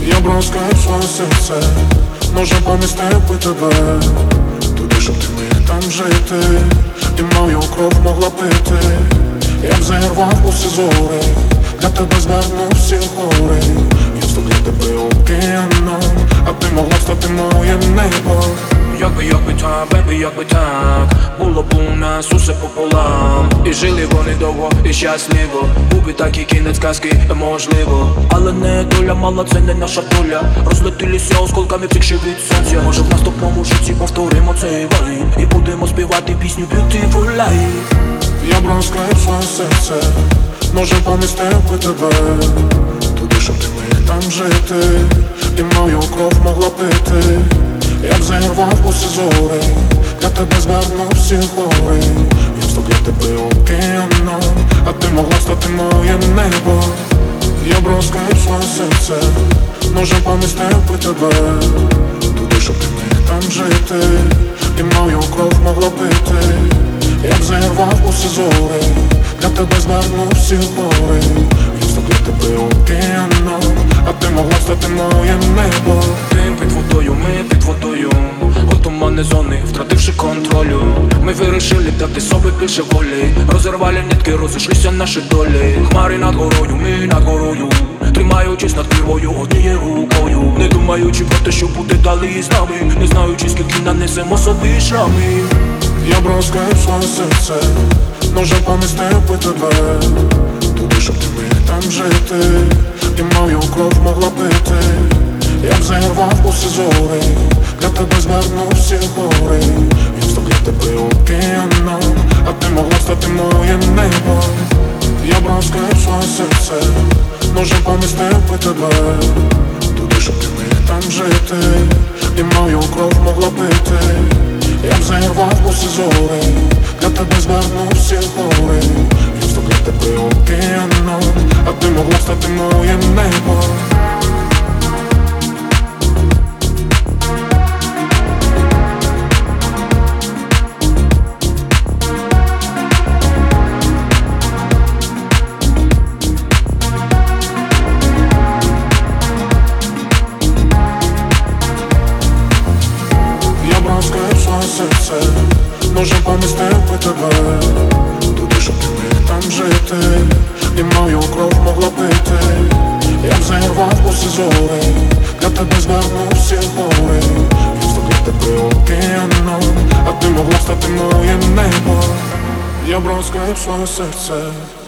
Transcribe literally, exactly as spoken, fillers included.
Я б розкрив своє серце, може помістив би тебе туди, щоб ти міг там жити, і мою кров могла пити. Я б зірвав усі зори, для тебе звернув всі гори. Я став для тебе океаном, а ти могла стати моїм небом. Якби, якби так, бебі, якби так було б у нас усе пополам. І жили вони довго і щасливо. Був би такий кінець казки, можливо. Але не доля мала, це не наша доля. Розлетілися осколками втікши від сонця. Може в наступному житті повторимо цей вайб і будемо співати пісню Beautiful Life. Я б розкрив своє серце, може помістив би тебе туди, щоб ти міг там жити, і мою кров могла пити. Я б зірвав усі зори, для тебе звернув всі гори. Я б став для тебе океаном, а ти могла стати моїм небом. Я б розкрив своє серце, може помістив би тебе туди, щоб ти міг там жити, і мою кров могла пити. Я б зірвав усі зори, для тебе звернув всі гори. Я б став для тебе океаном, а ти могла стати моїм небом. Ти під водою, ми під водою, у туманні зони, втративши контролю. Ми вирішили дати собі більше волі. Розірвали нитки, розійшлися наші долі. Хмари над горою, ми над горою, тримаючись над кривою однією рукою. Не думаючи про те, що буде далі з нами, не знаючи, скільки нанесемо собі шрами. Я б розкрив своє серце, може помістив би тебе туди, щоб ти міг там жити, і мою кров могла пити. Я б зірвав усі зори, для тебе звернув всі гори. Я б став для тебе океаном, а ти могла стати моїм небом. Я б розкрив своє серце, може помістив би тебе туди, щоб ти міг там жити, і мою кров могла пити. Я б зірвав усі зори, для тебе звернув всі гори. Я б став для тебе океаном, а ти могла стати моїм небом. Серце, може помістив би тебе туди, щоб ти міг там жити, і мою кров могла пити. Я б зірвав усі зори, для тебе звернув всі гори. Я б став для тебе океаном, а ти могла стати моїм небом. Я б розкрив своє серце,